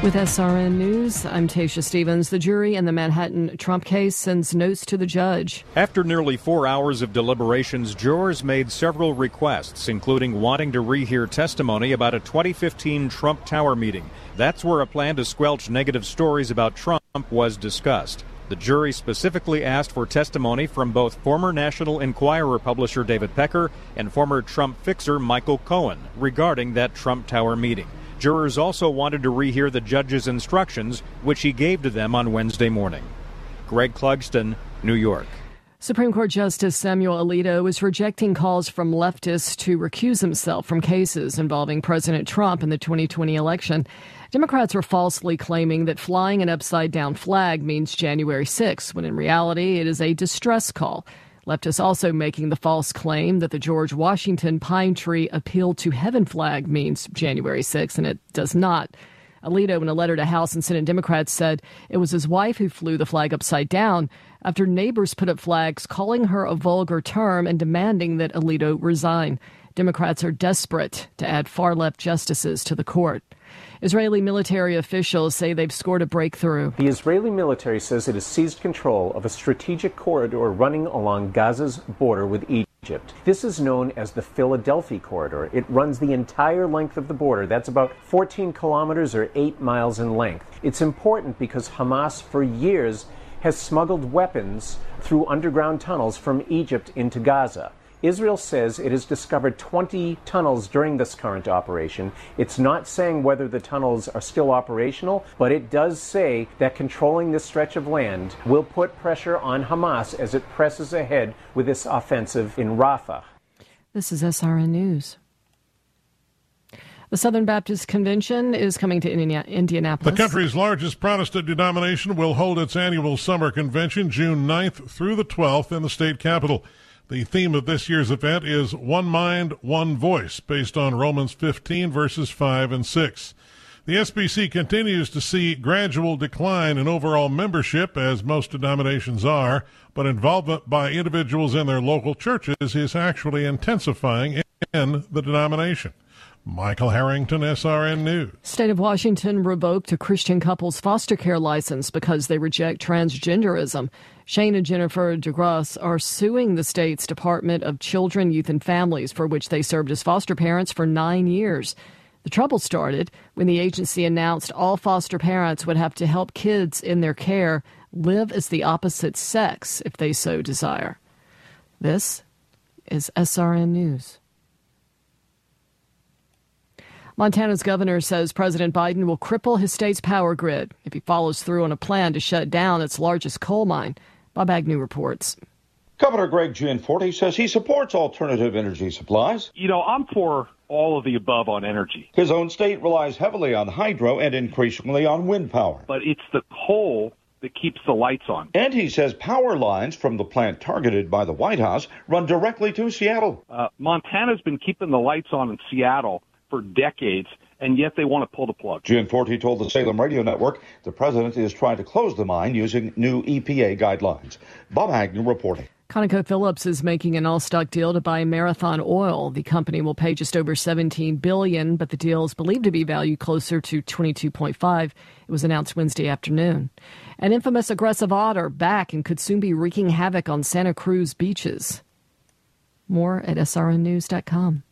With SRN News, I'm Tasha Stevens. The jury in the Manhattan Trump case sends notes to the judge. After nearly 4 hours of deliberations, jurors made several requests, including wanting to rehear testimony about a 2015 Trump Tower meeting. That's where a plan to squelch negative stories about Trump was discussed. The jury specifically asked for testimony from both former National Enquirer publisher David Pecker and former Trump fixer Michael Cohen regarding that Trump Tower meeting. Jurors also wanted to rehear the judge's instructions, which he gave to them on Wednesday morning. Greg Clugston, New York. Supreme Court Justice Samuel Alito is rejecting calls from leftists to recuse himself from cases involving President Trump in the 2020 election. Democrats are falsely claiming that flying an upside-down flag means January 6th, when in reality it is a distress call. Leftists also making the false claim that the George Washington Pine Tree Appeal to Heaven flag means January 6th, and it does not. Alito, in a letter to House and Senate Democrats, said it was his wife who flew the flag upside down after neighbors put up flags calling her a vulgar term and demanding that Alito resign. Democrats are desperate to add far-left justices to the court. Israeli military officials say they've scored a breakthrough. The Israeli military says it has seized control of a strategic corridor running along Gaza's border with Egypt. This is known as the Philadelphia Corridor. It runs the entire length of the border. That's about 14 kilometers or 8 miles in length. It's important because Hamas, for years, has smuggled weapons through underground tunnels from Egypt into Gaza. Israel says it has discovered 20 tunnels during this current operation. It's not saying whether the tunnels are still operational, but it does say that controlling this stretch of land will put pressure on Hamas as it presses ahead with this offensive in Rafah. This is SRN News. The Southern Baptist Convention is coming to Indianapolis. The country's largest Protestant denomination will hold its annual summer convention June 9th through the 12th in the state capitol. The theme of this year's event is One Mind, One Voice, based on Romans 15, verses 5 and 6. The SBC continues to see gradual decline in overall membership, as most denominations are, but involvement by individuals in their local churches is actually intensifying in the denomination. Michael Harrington, SRN News. State of Washington revoked a Christian couple's foster care license because they reject transgenderism. Shane and Jennifer DeGrasse are suing the state's Department of Children, Youth, and Families, for which they served as foster parents for 9 years. The trouble started when the agency announced all foster parents would have to help kids in their care live as the opposite sex if they so desire. This is SRN News. Montana's governor says President Biden will cripple his state's power grid if he follows through on a plan to shut down its largest coal mine. Bob Agnew reports. Governor Greg Gianforte says he supports alternative energy supplies. I'm for all of the above on energy. His own state relies heavily on hydro and increasingly on wind power. But it's the coal that keeps the lights on. And he says power lines from the plant targeted by the White House run directly to Seattle. Montana's been keeping the lights on in Seattle for decades, and yet they want to pull the plug. Gianforte told the Salem Radio Network the president is trying to close the mine using new EPA guidelines. Bob Agnew reporting. ConocoPhillips is making an all-stock deal to buy Marathon Oil. The company will pay just over $17 billion, but the deal is believed to be valued closer to $22.5. It was announced Wednesday afternoon. An infamous aggressive otter back and could soon be wreaking havoc on Santa Cruz beaches. More at srnnews.com.